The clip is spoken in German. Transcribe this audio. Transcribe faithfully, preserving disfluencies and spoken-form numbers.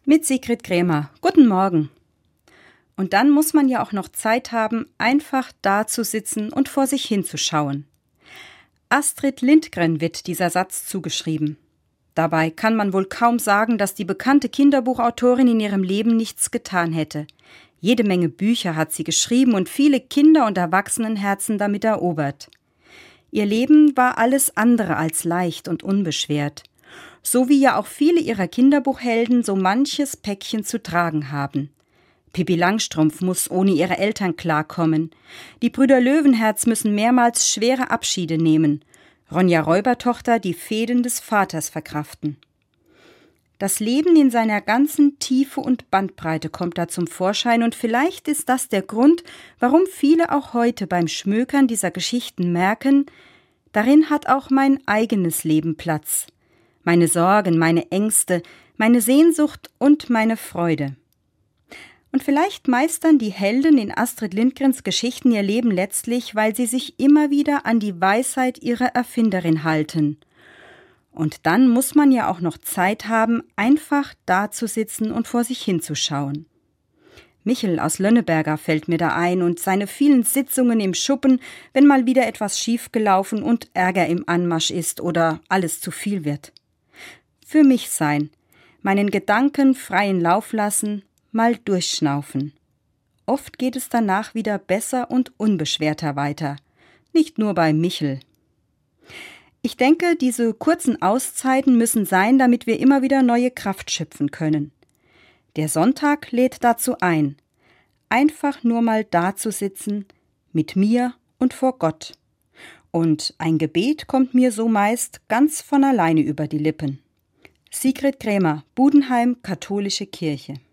Mit Sigrid Krämer. Guten Morgen. Und dann muss man ja auch noch Zeit haben, einfach da zu sitzen und vor sich hinzuschauen. Astrid Lindgren wird dieser Satz zugeschrieben. Dabei kann man wohl kaum sagen, dass die bekannte Kinderbuchautorin in ihrem Leben nichts getan hätte. Jede Menge Bücher hat sie geschrieben und viele Kinder- und Erwachsenenherzen damit erobert. Ihr Leben war alles andere als leicht und unbeschwert. So wie ja auch viele ihrer Kinderbuchhelden so manches Päckchen zu tragen haben. Pippi Langstrumpf muss ohne ihre Eltern klarkommen. Die Brüder Löwenherz müssen mehrmals schwere Abschiede nehmen. Ronja Räubertochter die Fehden des Vaters verkraften. Das Leben in seiner ganzen Tiefe und Bandbreite kommt da zum Vorschein und vielleicht ist das der Grund, warum viele auch heute beim Schmökern dieser Geschichten merken, darin hat auch mein eigenes Leben Platz. Meine Sorgen, meine Ängste, meine Sehnsucht und meine Freude. Und vielleicht meistern die Helden in Astrid Lindgrens Geschichten ihr Leben letztlich, weil sie sich immer wieder an die Weisheit ihrer Erfinderin halten. Und dann muss man ja auch noch Zeit haben, einfach dazusitzen und vor sich hinzuschauen. Michel aus Lönneberger fällt mir da ein und seine vielen Sitzungen im Schuppen, wenn mal wieder etwas schiefgelaufen und Ärger im Anmarsch ist oder alles zu viel wird. Für mich sein, meinen Gedanken freien Lauf lassen, mal durchschnaufen. Oft geht es danach wieder besser und unbeschwerter weiter, nicht nur bei Michel. Ich denke, diese kurzen Auszeiten müssen sein, damit wir immer wieder neue Kraft schöpfen können. Der Sonntag lädt dazu ein, einfach nur mal dazusitzen, mit mir und vor Gott. Und ein Gebet kommt mir so meist ganz von alleine über die Lippen. Sigrid Krämer, Budenheim, Katholische Kirche.